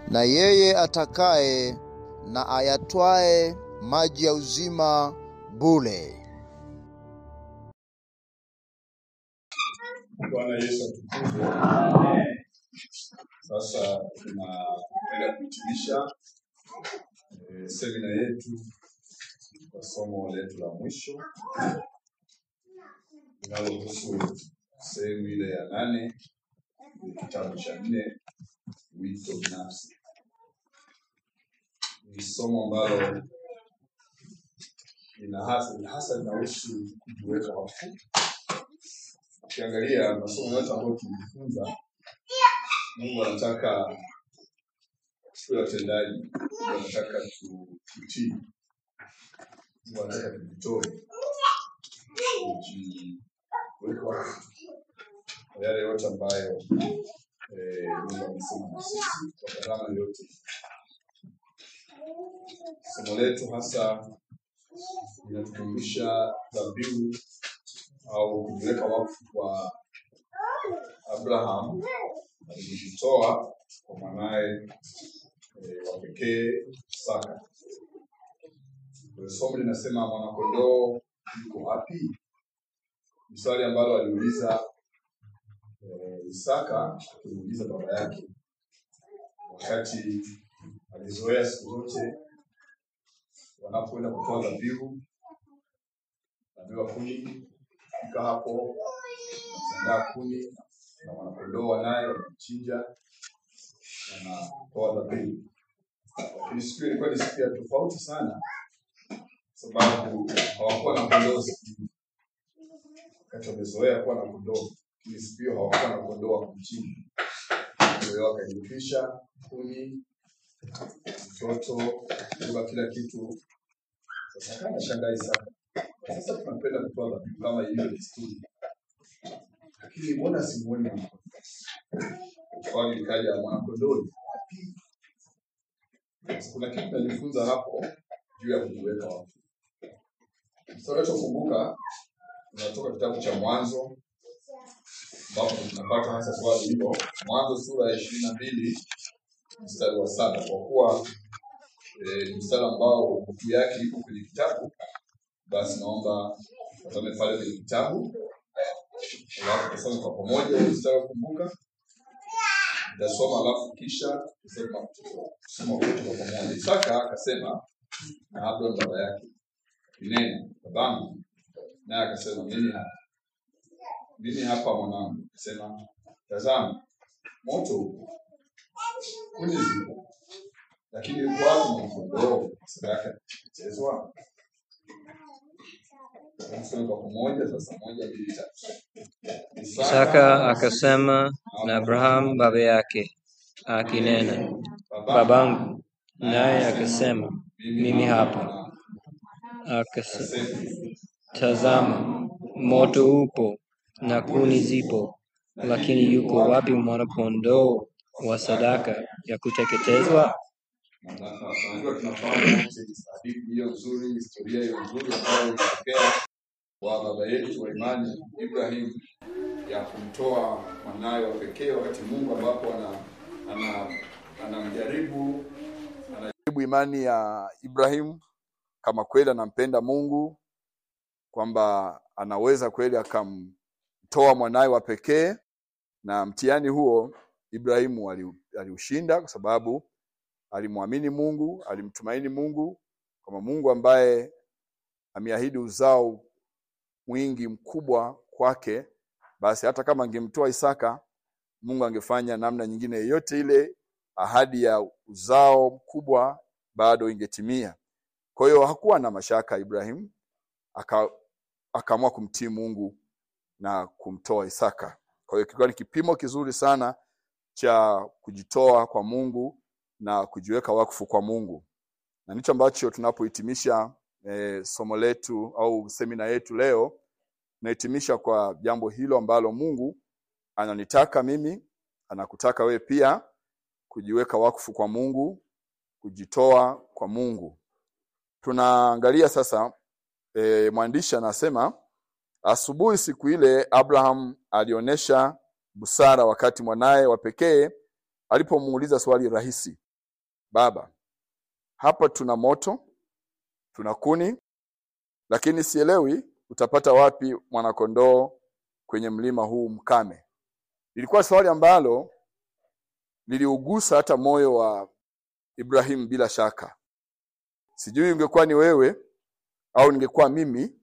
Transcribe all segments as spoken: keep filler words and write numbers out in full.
na yeye atakaye na ayatwae maji ya uzima bure. Bwana Yesu atukuzwe. Sasa tunaenda kuhitimisha e, semina yetu kwa somo letu la mwisho linalohusu sehemu ile ya nane ya kitabu cha nne, wito binafsi. Ni somo ambalo lina hasa hasa linahusu kujiweka wakfu. Ukiangalia masomo yote ambayo tumejifunza, Mungu anataka tuwe watendaji, anataka tutii, Mungu anataka tujitoe, kujiweka wakfu kwa yale yote ambayo eh, Mungu amesema na sisi kwa gharama yote. Somo letu hasa linatukumbusha dhabihu au kujiweka wakfu kwa Abraham alijitoa kwa mwanae e, wa pekee Isaka. Somo linasema mwanakondoo yuko wapi? Ni swali ambalo aliuliza e, Isaka akimuuliza baba yake wakati alizoea siku zote wanapoenda kutoa dhabihu, dhabihu kuni fika hapo sandaa kuni na mwanakondoo wanaye wanachinja na kutoa dhabihu. Lakini siku ilikuwa ni siku ya tofauti sana, sababu hawakuwa na kondoo. Wakati wamezoea kuwa na kondoo, lakini siku hiyo hawakuwa na kondoo wa kuchinja. Kwa hiyo wakajifisha kuni, mtoto, kwa kila kitu. Sasa kama shangaa Isaka, sasa tunapenda kutoa dhabihu kama ile desturi, lakini mbona simuoni mwanakondoo? Swali likaja, mwanakondoo wapi? Kuna kitu tunajifunza hapo juu ya kujiweka wakfu. Sasa tukumbuka tunatoka kitabu cha Mwanzo ambapo tunapata hasa swali hilo. Mwanzo sura ya ishirini na mbili mstari wa saba, kwa kuwa e, ni mstari ambao hukumu yake iko kwenye kitabu, basi naomba tusome pale kwenye kitabu. Alafu tusome kwa pamoja mstari kumbuka. Nitasoma alafu kisha tuseme tusome kwa pamoja. Isaka akasema na Abraham baba yake, "Nena, babangu." Naye akasema, "Mimi hapa." "Mimi hapa mwanangu." Akasema, "Tazama, moto upo, kuni zipo, lakini yuko wapi mwanakondoo sadaka ya kuteketezwa?" Tusome kwa pamoja sasa, moja mbili tatu. Isaka akasema na Abraham baba yake akinena, "Babangu." Naye akasema, "Mimi hapa." Akasema, "Tazama, moto upo na kuni zipo, lakini yuko wapi mwanakondoo wa sadaka ya kuteketezwa?" Tunajua tunafahamu hadithi hiyo nzuri, historia hiyo nzuri ambayo ilitokea kwa baba yetu wa imani Ibrahim, ya kumtoa mwanae wa pekee wakati Mungu ambapo ana ana anamjaribu anajaribu imani ya Ibrahim kama kweli anampenda Mungu, kwamba anaweza kweli akamtoa mwanae wa pekee. Na mtihani huo Ibrahimu aliushinda kwa sababu alimwamini Mungu, alimtumaini Mungu, kama Mungu ambaye ameahidi uzao mwingi mkubwa kwake, basi hata kama angemtoa Isaka, Mungu angefanya namna nyingine yoyote ile, ahadi ya uzao mkubwa bado ingetimia. Kwa hiyo hakuwa na mashaka Ibrahim, aka akaamua kumtii Mungu na kumtoa Isaka. Kwa hiyo kilikuwa ni kipimo kizuri sana cha kujitoa kwa Mungu na kujiweka wakfu kwa Mungu. Na ndicho ambacho tunapohitimisha e, somo letu au semina yetu leo, tunahitimisha kwa jambo hilo ambalo Mungu ananitaka mimi, anakutaka wewe pia, kujiweka wakfu kwa Mungu, kujitoa kwa Mungu. Tunaangalia sasa e, mwandishi anasema, asubuhi siku ile Abraham alionyesha busara wakati mwanae wa pekee alipomuuliza swali rahisi. baba, hapa tuna moto, tuna kuni, lakini sielewi utapata wapi mwanakondoo kwenye mlima huu mkame. Ilikuwa swali ambalo liliugusa hata moyo wa Ibrahim bila shaka. Sijui ungekuwa ni wewe au ningekuwa mimi,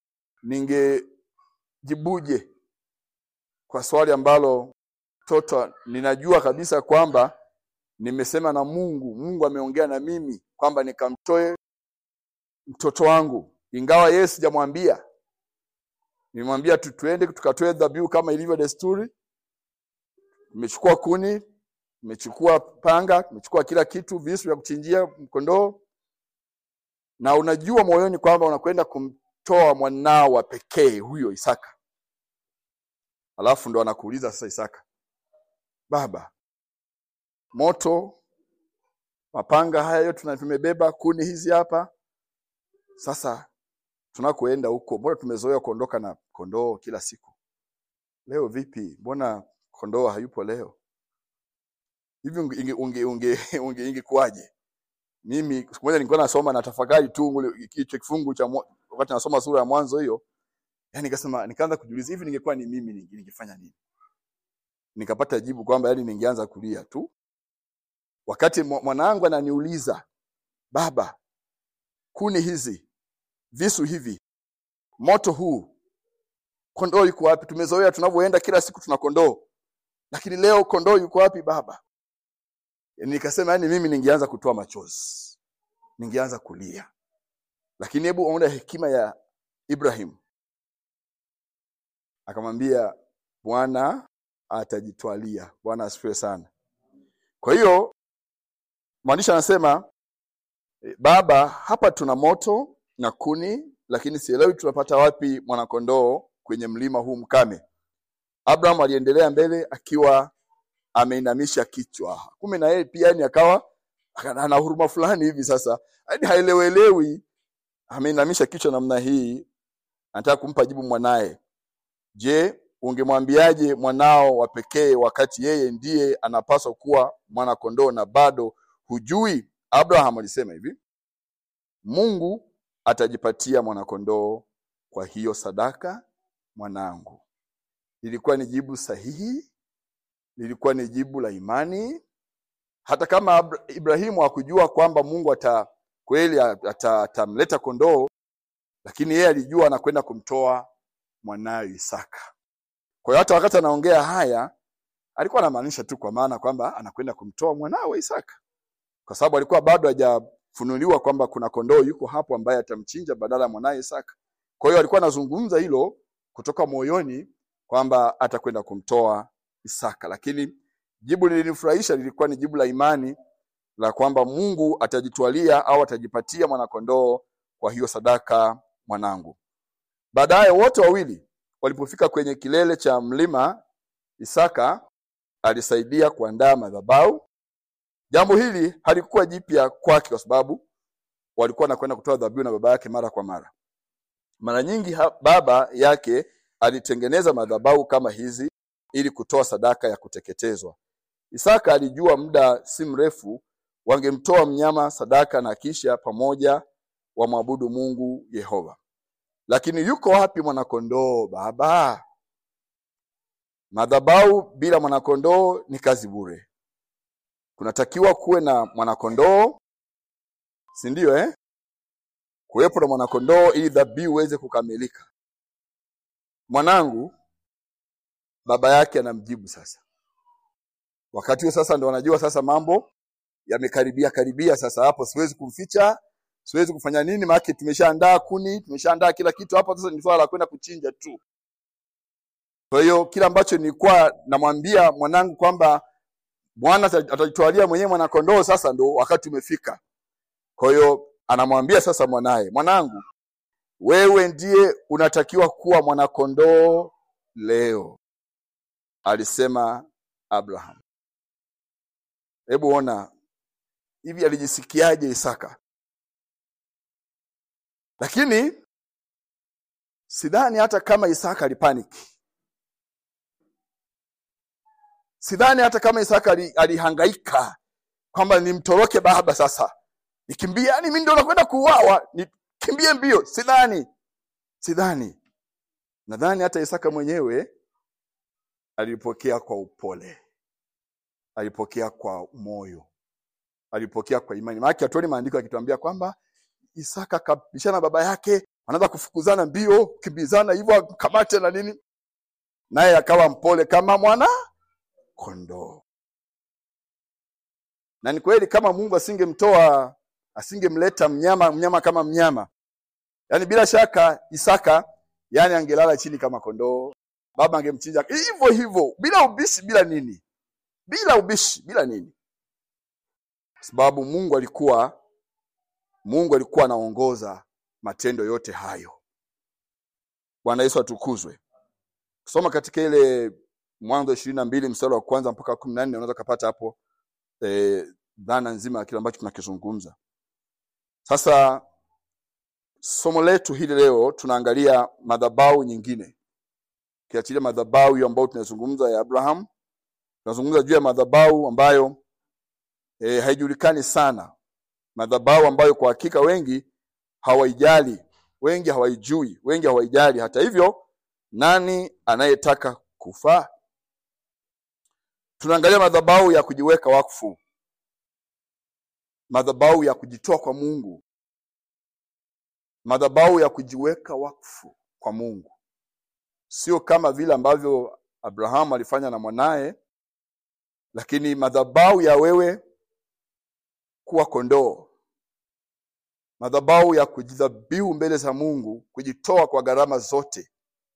ningejibuje kwa swali ambalo toto ninajua kabisa kwamba nimesema na Mungu, Mungu ameongea na mimi kwamba nikamtoe mtoto wangu, ingawa yeye sijamwambia. Nimemwambia tu tuende tukatoe dhabihu kama ilivyo desturi. Nimechukua kuni, nimechukua panga, nimechukua kila kitu, visu vya kuchinjia kondoo. Na unajua moyoni kwamba unakwenda kumtoa mwanao wa pekee huyo Isaka. Alafu ndo anakuuliza sasa Isaka, baba, moto, mapanga haya yote tumebeba, kuni hizi hapa. Sasa tunakoenda huko, mbona tumezoea kuondoka na kondoo kila siku? Leo vipi? Mbona kondoo hayupo leo? Hivi unge unge unge unge ingekuaje? Mimi siku moja nilikuwa nasoma na tafakari tu kichwa kifungu cha wakati nasoma sura ya mwanzo hiyo. Yaani nikasema, nikaanza kujiuliza, hivi ningekuwa ni mimi ningefanya nini? Nikapata jibu kwamba yani ningeanza kulia tu. Wakati mwanangu ananiuliza, baba, kuni hizi, visu hivi, moto huu, kondoo yuko wapi? Tumezoea tunavyoenda kila siku tuna kondoo, lakini leo kondoo yuko wapi baba? Yani nikasema yani mimi ningeanza kutoa machozi, ningeanza kulia. Lakini hebu ona hekima ya Ibrahim. Akamwambia, Bwana atajitwalia. Bwana asifiwe sana. Kwa hiyo mwandishi anasema, baba, hapa tuna moto na kuni, lakini sielewi tunapata wapi mwanakondoo kwenye mlima huu mkame. Abraham aliendelea mbele akiwa ameinamisha kichwa. Kumbe na yeye pia ni akawa ana huruma fulani hivi sasa. Hadi haelewelewi, ameinamisha kichwa namna hii, anataka kumpa jibu mwanae. Je, ungemwambiaje mwanao wa pekee wakati yeye ndiye anapaswa kuwa mwana kondoo na bado hujui? Abraham alisema hivi, Mungu atajipatia mwana kondoo kwa hiyo sadaka mwanangu. Ilikuwa ni jibu sahihi, lilikuwa ni jibu la imani. Hata kama Ibrahimu hakujua kwamba Mungu ata kweli atamleta kondoo, lakini yeye alijua anakwenda kumtoa mwanae Isaka. Kwa hiyo hata wakati anaongea haya, alikuwa anamaanisha tu kwa maana kwamba anakwenda kumtoa mwanae Isaka. Kwa sababu alikuwa bado hajafunuliwa kwamba kuna kondoo yuko hapo ambaye atamchinja badala ya mwanae Isaka. Kwa hiyo alikuwa anazungumza hilo kutoka moyoni kwamba atakwenda kumtoa Isaka. Lakini jibu lilinifurahisha, lilikuwa ni jibu la imani la kwamba Mungu atajitwalia au atajipatia mwana kondoo kwa hiyo sadaka mwanangu. Baadaye wote wawili walipofika kwenye kilele cha mlima, Isaka alisaidia kuandaa madhabahu. Jambo hili halikuwa jipya kwake kwa sababu walikuwa wanakwenda kutoa dhabihu na baba yake mara kwa mara. Mara nyingi ha, baba yake alitengeneza madhabahu kama hizi ili kutoa sadaka ya kuteketezwa. Isaka alijua muda si mrefu wangemtoa mnyama sadaka na kisha pamoja wamwabudu Mungu Yehova. Lakini yuko wapi mwanakondoo baba? Madhabahu bila mwanakondoo ni kazi bure. Kunatakiwa kuwe na mwanakondoo, si ndio eh? Kuwepo na mwanakondoo ili dhabihu iweze kukamilika. Mwanangu, baba yake anamjibu sasa. Wakati huo sasa ndio wanajua sasa mambo yamekaribia karibia sasa. Hapo siwezi kumficha, siwezi kufanya nini, maana tumeshaandaa kuni, tumeshaandaa kila kitu. Hapo sasa ni swala la kwenda kuchinja tu. Kwa hiyo kila ambacho nilikuwa namwambia mwanangu kwamba Bwana atajitwalia mwenyewe mwana kondoo, sasa ndo wakati umefika. Kwa hiyo anamwambia sasa mwanae, mwanangu, wewe ndiye unatakiwa kuwa mwana kondoo leo, alisema Abraham. Hebu ona hivi alijisikiaje Isaka. Lakini sidhani hata kama Isaka alipaniki. Sidhani hata kama Isaka alihangaika kwamba nimtoroke baba sasa. Nikimbie, yani mimi ndio nakwenda kuuawa, nikimbie mbio. Sidhani. Sidhani. Nadhani hata Isaka mwenyewe alipokea kwa upole. Alipokea kwa moyo. Alipokea kwa imani. Maana hatuoni maandiko yakituambia kwamba Isaka kabishana baba yake, anaanza kufukuzana mbio, kimbizana hivyo kamate na nini. Naye akawa mpole kama mwana kondoo. Na ni kweli kama Mungu asingemtoa, asingemleta mnyama mnyama kama mnyama, yani bila shaka Isaka yani angelala chini kama kondoo. Baba angemchinja hivyo hivyo bila ubishi, bila nini. Bila ubishi, bila nini. Sababu Mungu alikuwa Mungu alikuwa anaongoza matendo yote hayo. Bwana Yesu atukuzwe. Kusoma katika ile Mwanzo ishirini na mbili mstari wa kwanza mpaka kumi na nne unaweza kupata hapo eh dhana nzima ya kile ambacho tunakizungumza. Sasa somo letu hili leo tunaangalia madhabahu nyingine. Kiachilia madhabahu hiyo ambayo tunazungumza ya Abraham, tunazungumza juu ya madhabahu ambayo eh haijulikani sana. Madhabahu ambayo kwa hakika wengi hawaijali, wengi hawaijui, wengi hawaijali. Hata hivyo, nani anayetaka kufa? Tunaangalia madhabahu ya kujiweka wakfu. Madhabahu ya kujitoa kwa Mungu. Madhabahu ya kujiweka wakfu kwa Mungu. Sio kama vile ambavyo Abraham alifanya na mwanae, lakini madhabahu ya wewe kuwa kondoo. Madhabahu ya kujidhabihu mbele za Mungu, kujitoa kwa gharama zote.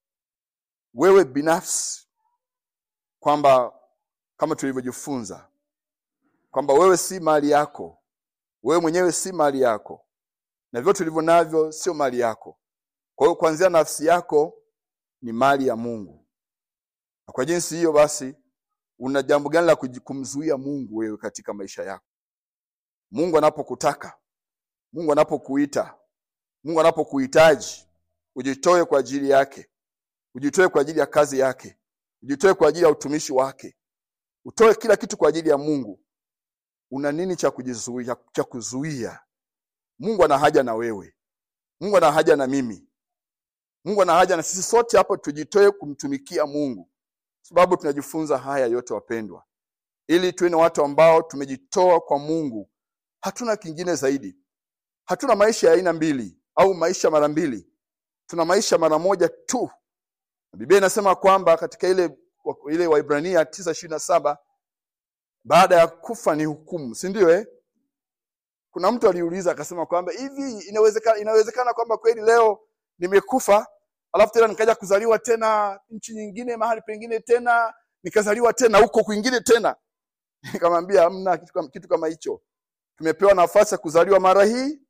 Wewe binafsi, kwamba kama tulivyojifunza kwamba wewe si mali yako. Wewe mwenyewe si mali yako. Na vyote ulivyo navyo sio mali yako. Kwa hiyo kuanzia nafsi yako ni mali ya Mungu. Na kwa jinsi hiyo basi, una jambo gani la kumzuia Mungu wewe katika maisha yako? Mungu anapokutaka, Mungu anapokuita, Mungu anapokuhitaji, ujitoe kwa ajili yake. Ujitoe kwa ajili ya kazi yake. Ujitoe kwa ajili ya utumishi wake. Utoe kila kitu kwa ajili ya Mungu. Una nini cha kujizuia, cha kuzuia? Mungu ana haja na wewe. Mungu ana haja na mimi. Mungu ana haja na sisi sote hapo tujitoe kumtumikia Mungu. Sababu tunajifunza haya yote wapendwa, ili tuwe watu ambao tumejitoa kwa Mungu. Hatuna kingine zaidi. Hatuna maisha ya aina mbili au maisha mara mbili. Tuna maisha mara moja tu. Biblia inasema kwamba katika ile ile Waibrania tisa ishirini na saba, baada ya kufa ni hukumu, si ndio eh? Kuna mtu aliuliza akasema kwamba hivi inawezekana inawezekana kwamba kweli leo nimekufa alafu tena nikaja kuzaliwa tena nchi nyingine, mahali pengine tena, nikazaliwa tena huko kwingine tena? Nikamwambia hamna kitu kama kitu kama hicho. Tumepewa nafasi ya kuzaliwa mara hii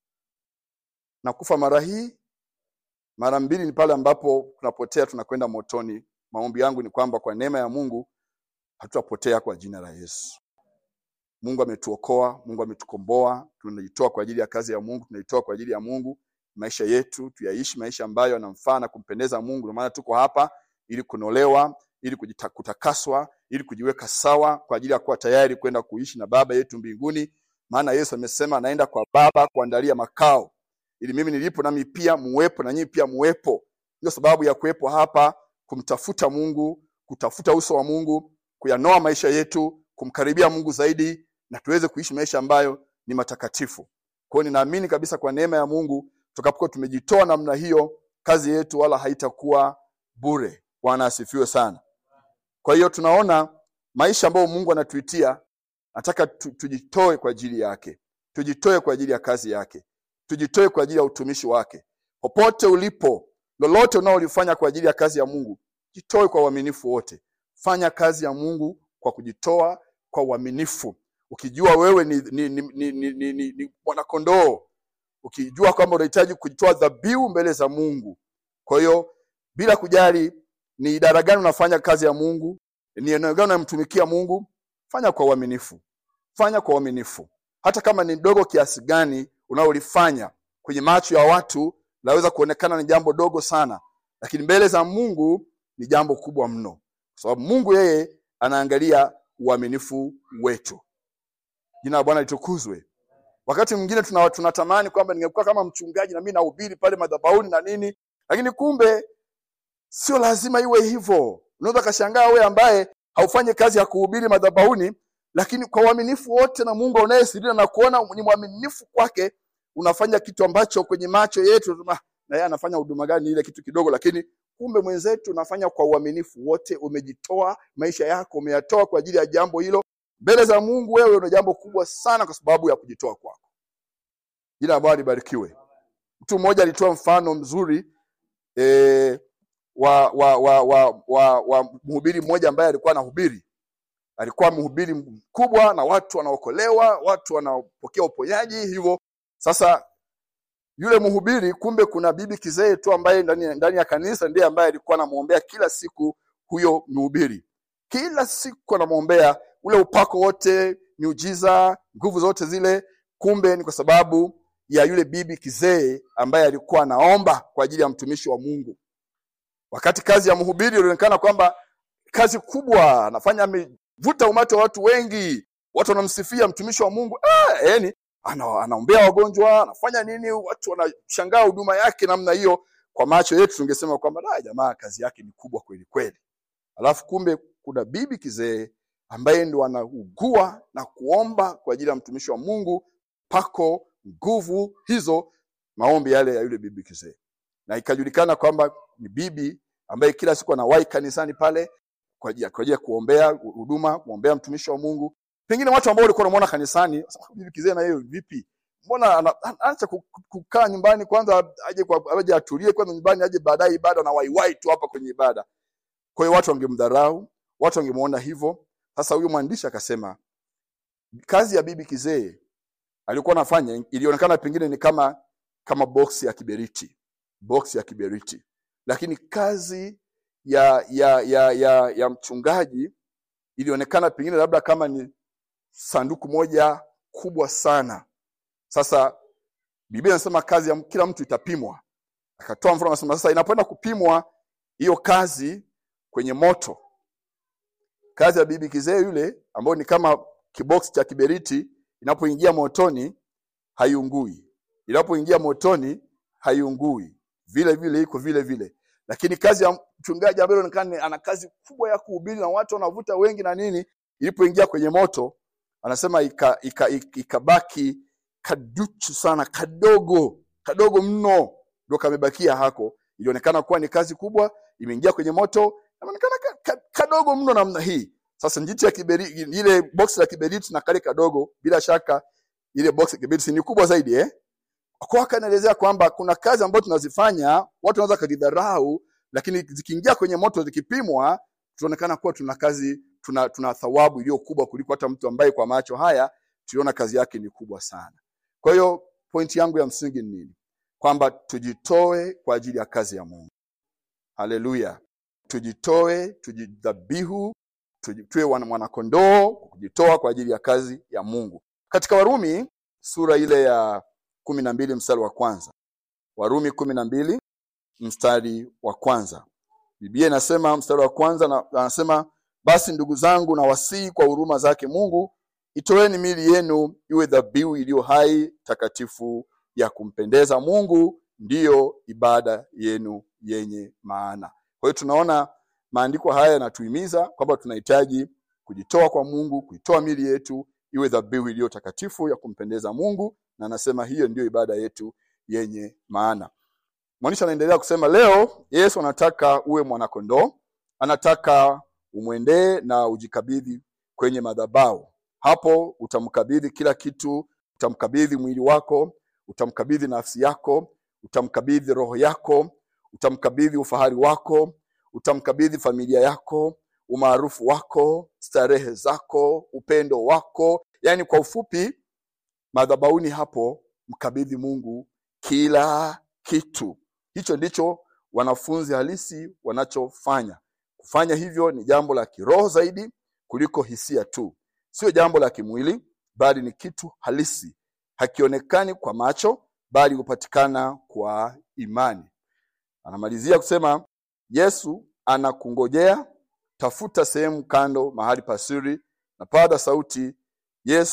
na kufa mara hii. Mara mbili ni pale ambapo tunapotea, tunakwenda motoni. Maombi yangu ni kwamba kwa neema ya Mungu hatutapotea kwa jina la Yesu. Mungu ametuokoa, Mungu ametukomboa, tunajitoa kwa ajili ya kazi ya Mungu, tunajitoa kwa ajili ya Mungu. Maisha yetu tuyaishi maisha ambayo yanamfaa na kumpendeza Mungu. Kwa maana tuko hapa ili kunolewa, ili kujitakaswa, ili kujiweka sawa kwa ajili ya kuwa tayari kwenda kuishi na Baba yetu mbinguni. Maana Yesu amesema anaenda kwa Baba kuandalia makao, ili mimi nilipo nami pia muwepo na nyinyi pia muwepo. Ndio sababu ya kuwepo hapa, kumtafuta Mungu, kutafuta uso wa Mungu, kuyanoa maisha yetu, kumkaribia Mungu zaidi, na tuweze kuishi maisha ambayo ni matakatifu. Kwa hiyo ninaamini kabisa kwa neema ya Mungu, tutakapokuwa tumejitoa namna hiyo, kazi yetu wala haitakuwa bure. Bwana asifiwe sana. Kwa hiyo tunaona maisha ambayo Mungu anatuitia, nataka tu, tujitoe kwa ajili yake. Tujitoe kwa ajili ya kazi yake. Tujitoe kwa ajili ya utumishi wake. Popote ulipo, lolote unaolifanya kwa ajili ya kazi ya Mungu, jitoe kwa uaminifu wote. Fanya kazi ya Mungu kwa kujitoa kwa uaminifu. Ukijua wewe ni ni ni ni, ni, ni, ni, ni mwana kondoo, ukijua kwamba unahitaji kujitoa dhabihu mbele za Mungu. Kwa hiyo bila kujali ni idara gani unafanya kazi ya Mungu, ni eneo gani unamtumikia Mungu, fanya kwa uaminifu. Fanya kwa uaminifu. Hata kama ni dogo kiasi gani unaolifanya, kwenye macho ya watu laweza kuonekana ni jambo dogo sana, lakini mbele za Mungu ni jambo kubwa mno. Kwa sababu Mungu yeye anaangalia uaminifu wetu. Jina la Bwana litukuzwe. Wakati mwingine tuna tunatamani kwamba ningekuwa kama mchungaji na mimi nahubiri pale madhabahuni na nini, lakini kumbe sio lazima iwe hivyo. Unaweza kashangaa wewe ambaye haufanyi kazi ya kuhubiri madhabahuni, lakini kwa uaminifu wote na Mungu unayesidia na kuona ni mwaminifu kwake, unafanya kitu ambacho kwenye macho yetu na yeye anafanya huduma gani ile kitu kidogo, lakini kumbe mwenzetu unafanya kwa uaminifu wote, umejitoa maisha yako, umeyatoa kwa ajili ya jambo hilo. Mbele za Mungu wewe una jambo kubwa sana kwa sababu ya kujitoa kwako. Jina la Bwana libarikiwe. Mtu mmoja alitoa mfano mzuri eh wa wa wa wa, wa, wa mhubiri mmoja ambaye alikuwa anahubiri. Alikuwa mhubiri mkubwa na watu wanaokolewa, watu wanapokea uponyaji hivyo. Sasa yule mhubiri kumbe kuna bibi kizee tu ambaye ndani ndani ya kanisa ndiye ambaye alikuwa anamuombea kila siku huyo mhubiri. Kila siku anamuombea ule upako wote, miujiza, nguvu zote zile. Kumbe ni kwa sababu ya yule bibi kizee ambaye alikuwa anaomba kwa ajili ya mtumishi wa Mungu. Wakati kazi ya mhubiri ilionekana kwamba kazi kubwa, anafanya amevuta umati wa watu wengi, watu wanamsifia mtumishi wa Mungu, ah yani ana, anaombea wagonjwa, anafanya nini, watu wanashangaa huduma yake namna hiyo. Kwa macho yetu tungesema kwamba la jamaa kazi yake ni kubwa kweli kweli. Alafu kumbe kuna bibi kizee ambaye ndo anaugua na kuomba kwa ajili ya mtumishi wa Mungu, pako nguvu hizo, maombi yale ya yule bibi kizee. Na ikajulikana kwamba ni bibi ambaye kila siku anawahi kanisani pale kwa ajili kwa ajili ya kuombea huduma, kuombea mtumishi wa Mungu. Pengine watu ambao walikuwa wanamuona kanisani, bibi kizee na yeye vipi? Mbona anaacha kukaa nyumbani kwanza aje kwa aje atulie kwanza nyumbani aje baadaye ibada na waiwai tu hapa kwenye ibada. Kwa hiyo watu wangemdharau, watu wangemuona hivyo. Sasa huyo mwandishi akasema kazi ya bibi kizee alikuwa anafanya ilionekana pengine ni kama kama box ya kiberiti, box ya kiberiti. Lakini kazi ya ya ya ya, ya mchungaji ilionekana pengine labda kama ni sanduku moja kubwa sana. Sasa Biblia inasema kazi ya kila mtu itapimwa. Akatoa mfano anasema sasa inapoenda kupimwa hiyo kazi kwenye moto, kazi ya bibi kizee yule ambao ni kama kibox cha kiberiti, inapoingia motoni haiungui. Inapoingia motoni haiungui. Vile vile iko vile vile. Lakini kazi ya mchungaji ambaye anaonekana ana kazi kubwa ya kuhubiri na watu wanavuta wengi na nini, ilipoingia kwenye moto anasema ikabaki ika, ika, ika kaduchu sana, kadogo, kadogo mno ndio kamebakia hako. Ilionekana kuwa ni kazi kubwa, imeingia kwenye moto, inaonekana ka, ka, kadogo mno namna hii. Sasa njiti ya kiberiti, ile box la kiberiti na kale kadogo, bila shaka ile box ya kiberiti ni kubwa zaidi eh. Kwa akanaelezea kwamba kuna kazi ambazo tunazifanya, watu wanaweza kujidharau, lakini zikiingia kwenye moto zikipimwa, tunaonekana kuwa tuna kazi, tuna tuna thawabu iliyo kubwa kuliko hata mtu ambaye kwa macho haya tuliona kazi yake ni kubwa sana. Kwa hiyo pointi yangu ya msingi ni nini? Kwamba tujitoe kwa ajili ya kazi ya Mungu. Haleluya. Tujitoe, tujidhabihu, tuwe wana kondoo, kujitoa kwa ajili ya kazi ya Mungu. Katika Warumi sura ile ya kumi na mbili mstari wa kwanza. Warumi kumi na mbili mstari wa kwanza. Biblia inasema mstari wa kwanza na anasema basi ndugu zangu na wasii kwa huruma zake Mungu, itoeni miili yenu iwe dhabihu iliyo hai, takatifu, ya kumpendeza Mungu, ndiyo ibada yenu yenye maana. Kwa hiyo tunaona maandiko haya yanatuhimiza kwamba tunahitaji kujitoa kwa Mungu, kuitoa miili yetu iwe dhabihu iliyo takatifu ya kumpendeza Mungu, na anasema hiyo ndiyo ibada yetu yenye maana. Mwandishi anaendelea kusema leo Yesu anataka uwe mwanakondoo, anataka umwendee na ujikabidhi kwenye madhabahu. Hapo utamkabidhi kila kitu, utamkabidhi mwili wako, utamkabidhi nafsi yako, utamkabidhi roho yako, utamkabidhi ufahari wako, utamkabidhi familia yako, umaarufu wako, starehe zako, upendo wako. Yaani kwa ufupi madhabahuni hapo mkabidhi Mungu kila kitu. Hicho ndicho wanafunzi halisi wanachofanya. Kufanya hivyo ni jambo la kiroho zaidi kuliko hisia tu. Sio jambo la kimwili, bali ni kitu halisi. Hakionekani kwa macho, bali hupatikana kwa imani. Anamalizia kusema Yesu anakungojea, tafuta sehemu kando mahali pasiri na paza sauti, Yesu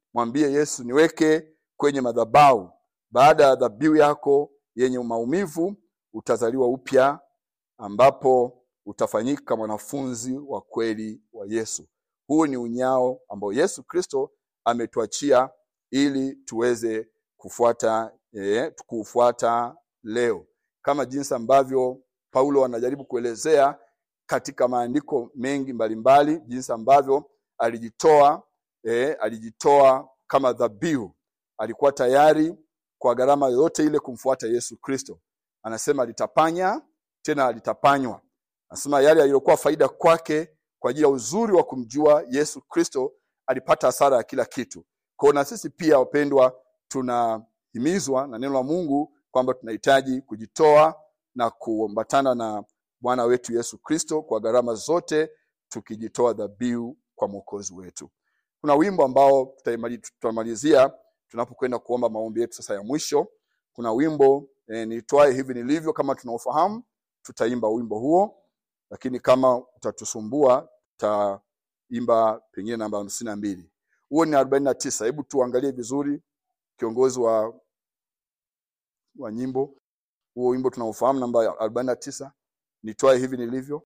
Mwambie Yesu, niweke kwenye madhabahu. Baada ya dhabihu yako yenye maumivu utazaliwa upya, ambapo utafanyika mwanafunzi wa kweli wa Yesu. Huu ni unyao ambao Yesu Kristo ametuachia ili tuweze kufuata eh, kufuata leo, kama jinsi ambavyo Paulo anajaribu kuelezea katika maandiko mengi mbalimbali mbali, jinsi ambavyo alijitoa eh, alijitoa kama dhabihu. Alikuwa tayari kwa gharama yote ile kumfuata Yesu Kristo. Anasema alitapanya tena alitapanywa. Anasema yale yaliyokuwa faida kwake kwa ajili ya uzuri wa kumjua Yesu Kristo, alipata hasara ya kila kitu. Kwa na sisi pia wapendwa, tunahimizwa na neno la Mungu kwamba tunahitaji kujitoa na kuambatana na Bwana wetu Yesu Kristo kwa gharama zote, tukijitoa dhabihu kwa Mwokozi wetu. Kuna wimbo ambao tutamalizia tunapokwenda kuomba maombi yetu sasa ya mwisho. Kuna wimbo e, nitwae hivi nilivyo. Kama tunaofahamu tutaimba wimbo huo, lakini kama utatusumbua tutaimba pengine namba hamsini na mbili. Huo ni arobaini na tisa. Hebu tuangalie vizuri kiongozi wa wa nyimbo. Huo wimbo tunaofahamu namba arobaini na tisa, nitwae hivi nilivyo.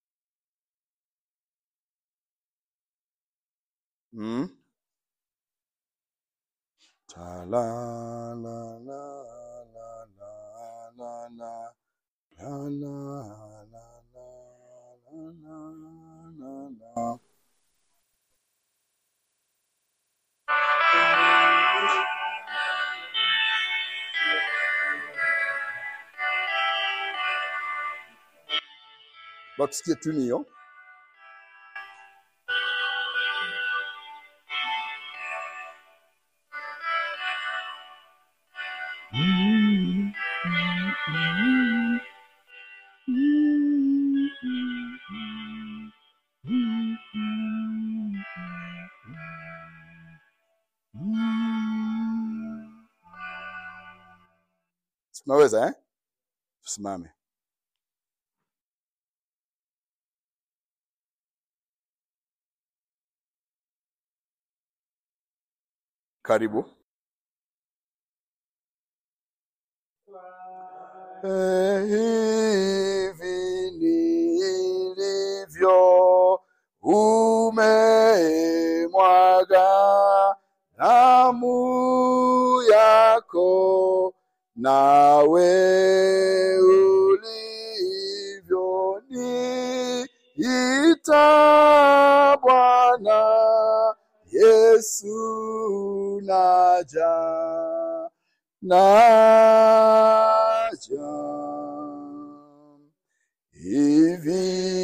Mm. Ta la la la la la la la la la la la la. Bakisikie tu niyo. Tunaweza eh? Tusimame. Karibu. Eh, hivi nilivyo umemwaga damu yako, nawe ulivyo niita Bwana Yesu, naja naja. Hivi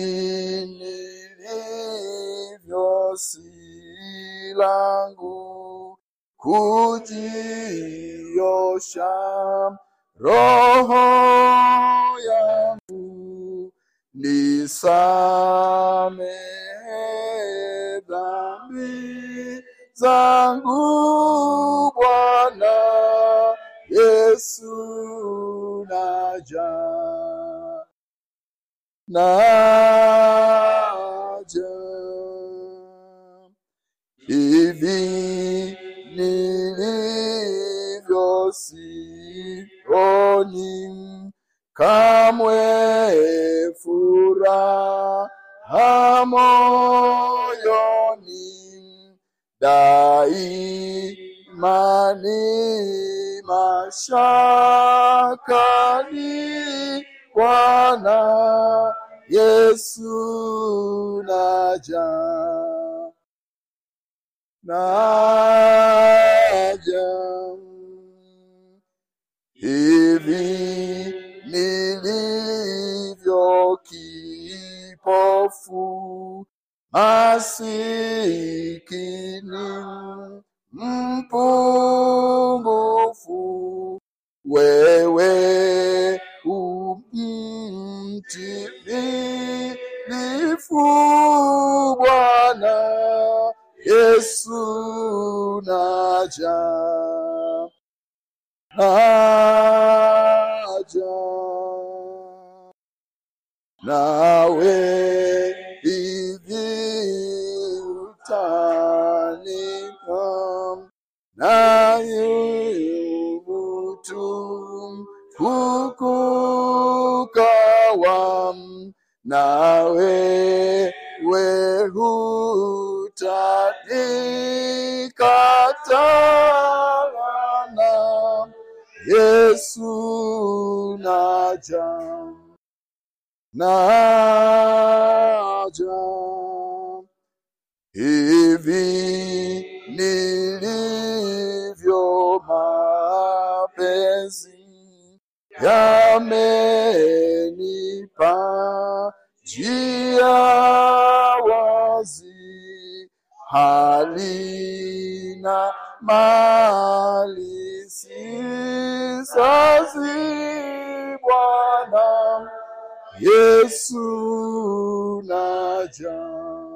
nilivyo si langu kujiosha, roho yangu nisamehe dhambi zangu, Bwana Yesu, naja naja. Hivi nilivyo sioni kamwe furaha moyoni, daima ni mashakani, Bwana Yesu, naja naja. Hivi nilivyo kipofu, masikini, mpungufu, wewe umtimilifu, Bwana Yesu, naja naja. Nawe hivi utanika na yubutu kukukawa nawe we hutanikatana. Yesu naja, naja, hivi nilivyo mapenzi yamenipa njia wazi, hali na mali sisazi Bwana. Yesu naja,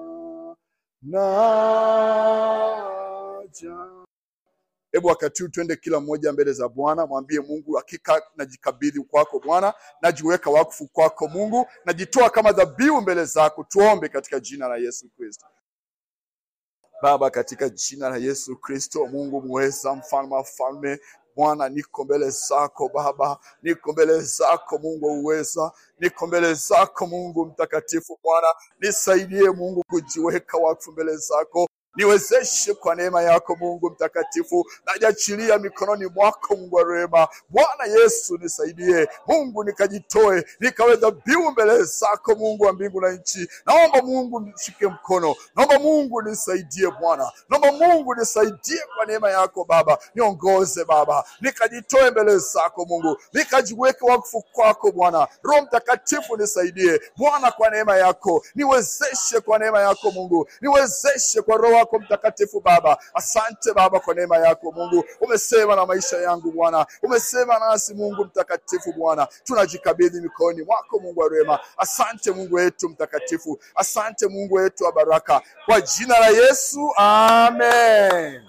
naja. Hebu wakati huu twende kila mmoja mbele za Bwana, mwambie Mungu, hakika najikabidhi kwako Bwana, najiweka wakfu kwako Mungu, najitoa kama dhabihu mbele zako. Tuombe katika jina la Yesu Kristo. Baba, katika jina la Yesu Kristo, Mungu muweza, mfalme wa falme, Bwana, niko mbele zako Baba, niko mbele zako Mungu uweza, niko mbele zako Mungu mtakatifu. Bwana, nisaidie Mungu kujiweka wakfu mbele zako. Niwezeshe kwa neema yako Mungu mtakatifu, najiachilia mikononi mwako Mungu wa rehema. Bwana Yesu nisaidie Mungu, nikajitoe nikawe dhabihu mbele zako Mungu wa mbingu na nchi. Naomba Mungu nishike mkono, naomba Mungu nisaidie Bwana, naomba Mungu nisaidie kwa neema yako Baba. Niongoze Baba, nikajitoe mbele zako Mungu, nikajiweke wakfu kwako Bwana. Roho Mtakatifu nisaidie Bwana kwa neema yako, niwezeshe kwa neema yako Mungu, niwezeshe kwa Roho wako Mtakatifu Baba. Asante Baba kwa neema yako Mungu, umesema na maisha yangu Bwana, umesema nasi Mungu mtakatifu Bwana. Tunajikabidhi mikononi mwako Mungu wa rehema. Asante Mungu wetu mtakatifu, asante Mungu wetu wa baraka, kwa jina la Yesu, amen,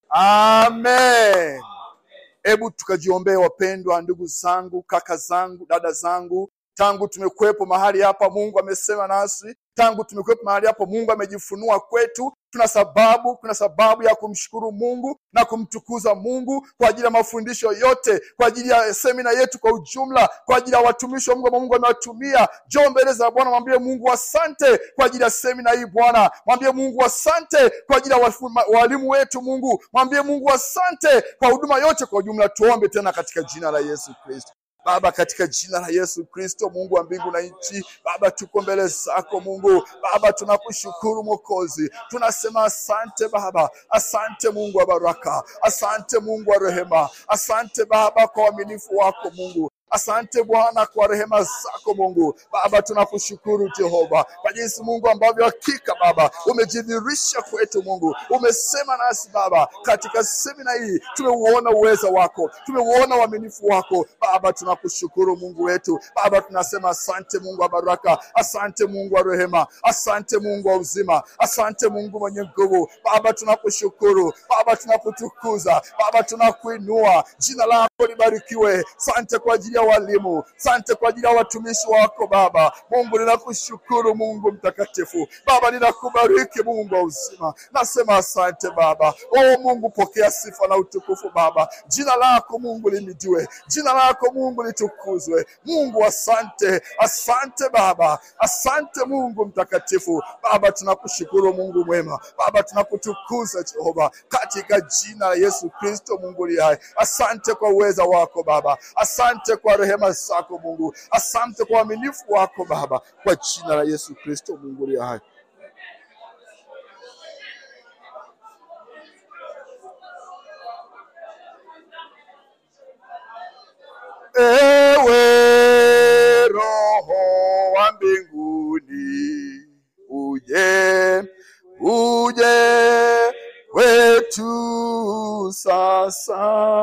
amen. Hebu tukajiombee wapendwa, ndugu zangu, kaka zangu, dada zangu. Tangu tumekuwepo mahali hapa Mungu amesema nasi, tangu tumekuwepo mahali hapa Mungu amejifunua kwetu. Tuna sababu, kuna sababu ya kumshukuru Mungu na kumtukuza Mungu kwa ajili ya mafundisho yote, kwa ajili ya semina yetu kwa ujumla, kwa ajili ya watumishi wa Mungu ambao Mungu amewatumia. Njoo mbele za Bwana, mwambie Mungu asante kwa ajili ya semina hii Bwana. Mwambie Mungu asante kwa ajili ya walimu wetu Mungu. Mwambie Mungu asante kwa huduma yote kwa ujumla. Tuombe tena katika jina la Yesu Kristo. Baba, katika jina la Yesu Kristo, Mungu wa mbingu na nchi, Baba tuko mbele zako Mungu. Baba tunakushukuru Mwokozi, tunasema asante Baba, asante Mungu wa baraka, asante Mungu wa rehema, asante Baba kwa uaminifu wako Mungu. Asante Bwana kwa rehema zako Mungu. Baba tunakushukuru Jehova kwa jinsi Mungu ambavyo hakika Baba umejidhihirisha kwetu Mungu. Umesema nasi Baba katika semina hii, tumeuona uweza wako, tumeuona uaminifu wako Baba. Tunakushukuru Mungu wetu Baba, tunasema asante Mungu wa baraka, asante Mungu wa rehema, asante Mungu wa uzima, asante Mungu mwenye nguvu. Baba tunakushukuru Baba, tunakutukuza Baba, tunakuinua, jina lako libarikiwe. Asante kwa ajili ya walimu, asante kwa ajili ya watumishi wako Baba. Mungu ninakushukuru Mungu mtakatifu Baba, ninakubariki Mungu wa uzima. Nasema asante Baba. Oh Mungu, pokea sifa na utukufu Baba. Jina lako Mungu limidiwe, jina lako Mungu litukuzwe. Mungu asante, asante Baba, asante Mungu mtakatifu Baba. Tunakushukuru Mungu mwema Baba, tunakutukuza Jehova katika jina la Yesu Kristo Mungu li hai. Asante kwa uweza wako Baba, asante kwa rehema zako Mungu, asante kwa uaminifu wako Baba, kwa jina la Yesu Kristo Mungu li hai. Ewe Roho wa mbinguni, uje, uje kwetu sasa,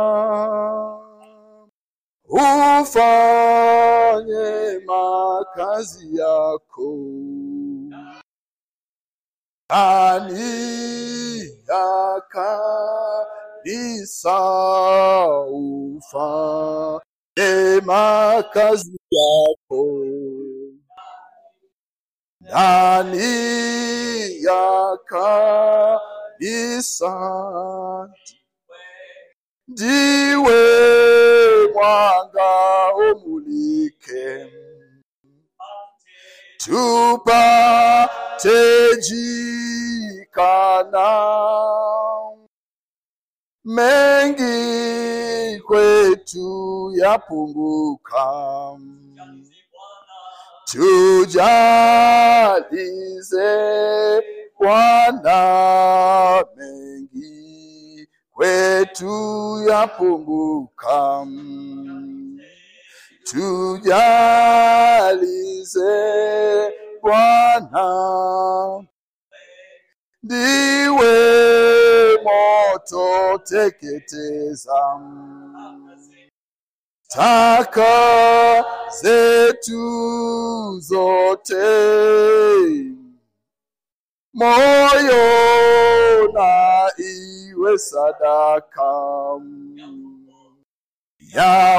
ufanye makazi yako ndani ya kanisa, ufanye makazi yako ndani ya kanisa. ndiwe mwanga umulike, tupate jikana, mengi kwetu yapunguka, tujalize Bwana, mengi kwetu yapunguka, tujalize Bwana, ndiwe moto teketeza, taka zetu zote, moyo na iwe sadaka ya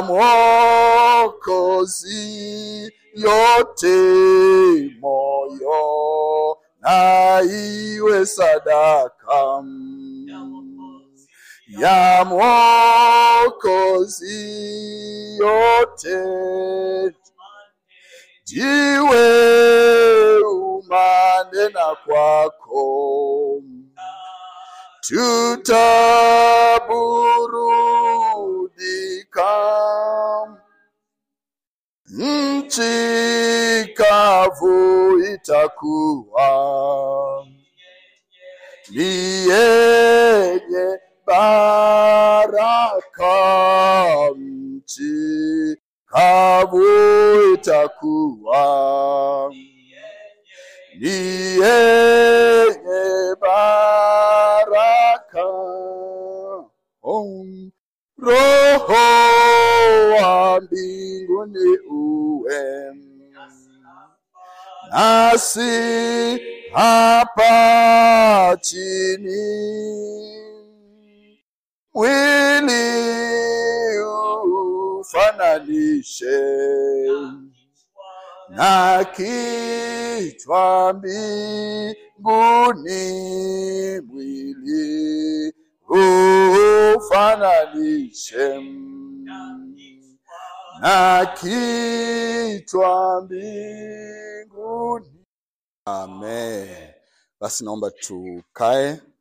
Mwokozi, yote moyo na iwe sadaka ya Mwokozi, yote jiwe umanena kwako, tutaburudika, nchi kavu itakuwa ni yenye baraka, nchi kavu itakuwa ni yenye baraka. Oh, Roho wa mbinguni uwe nasi hapa chini, mwili ufananishe na kichwa mbinguni, mwili ufananishe na kichwa mbinguni. Amen. Basi naomba tukae.